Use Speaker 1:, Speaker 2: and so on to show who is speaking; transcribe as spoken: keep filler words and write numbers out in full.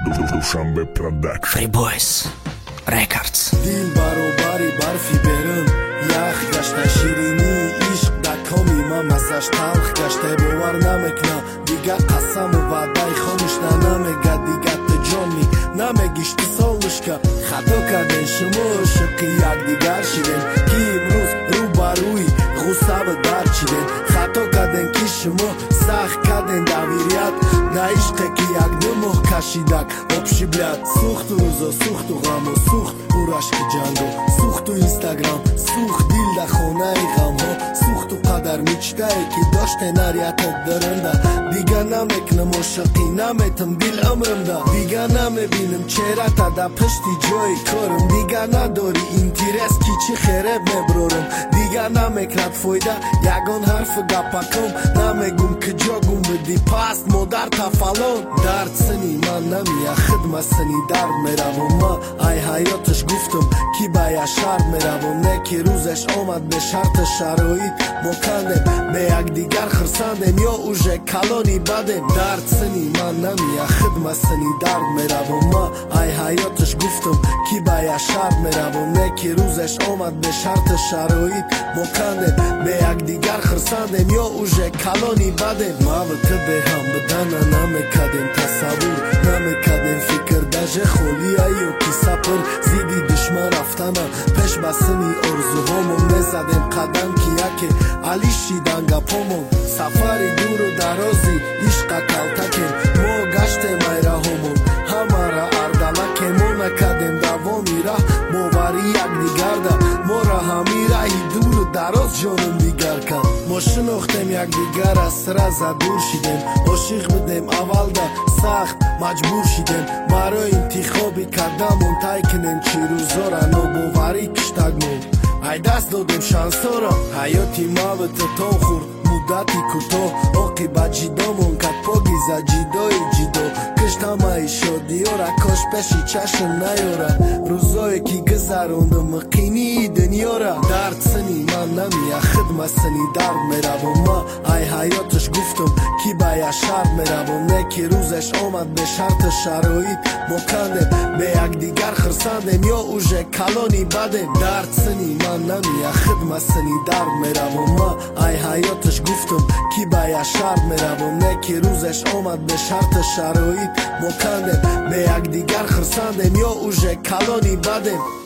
Speaker 1: Dushanbe Production
Speaker 2: Free Boys Records
Speaker 3: Dil баробари барфи берун Ях гашта ширини ишқ да коми ма мазаш талх гашта бовар намекна Дига қасаму ваъдаи хомӯшна намега Дига ту ҷони намегиш ту солушка Хато кардем шумо ошиқи якдигар шидем Ки имрӯз рӯ ба рӯи ғусаву дард шидем Хато кардем ки шумо сахт кардем давирият На ишқе ки як ду моҳ кашидак Обши бляд сухту рӯзо сухту ғаму сухт у рашки ҷангу сухту инстаграм сухт дил да хонаи ғамҳо сухту қадар мечтае ки доште нариятат даранда Дига намекунам ошиқӣ наметам дил умрымда Дига намебинам чеҳрата да пишти ҷои корам Дига надори интерес ки чӣ хереб меброрам Дига намекунад фоида ягон ҳарфу гапаком Намегум киҷо гум биди паст модар тафалон Дард сини ман намия хидма сини дард меравам ма ай ҳаёташ гуфтам ки ба яшар меравам Не ки рӯзаш омад бе шарта шароит мо кандем бе якдигар хирсандем ё уже калони бадем Дард сини ман намия хидма сини дард меравам ма ай ҳаёташ гуфтам ки ба яшар меравам Не ки рӯзаш омад бе шарта шароит мо кандем бе якдигар хирсандем ё уже калони бадем маву ту бе ҳам будана намекардем тасаввур намекардем фикр даже холия ё ки сапр зидди душман рафтана пеш ба сини орзуҳомон мезадем қадам ки яке алишидан гапомон сафари дуру дарози ишқа калтакем мо гаштем айраҳомон ҳамара ардалакем мо накардем давоми раҳ бовари якдигарда мора ҳами раҳи дуру дароз ҷоним дигар канд мо шинохтем якдигар аз сраза дур шидем ошиқ будем аввалда сахт маҷбур шидем барои интихоби кардамон тай кунем чӣ рӯзора нобоварӣ киштагмон ай даст додем шансора ҳаёти мавту то хурд муддати кӯтоҳ оқибат ҷидомон кад погиза ҷидои ҷидо кишт ҳамаи шодиёра кош пеши чашм наёра рӯзое ки гузарондам муқимии дуньёра Дард сини ман намия хидма сини дард меравам ма ай ҳаёташ гуфтам ки ба яшар меравам Не ки рӯзаш омад бе шарта шароит мо кандем бе якдигар хирсандем ё уже калони бадем Дард сини ман намия хидма сини дард меравам ма ай ҳаёташ гуфтам ки ба яшар меравам Не ки рӯзаш омад бе шарта шароит мо кандем бе якдигар хирсандем ё уже калони бадем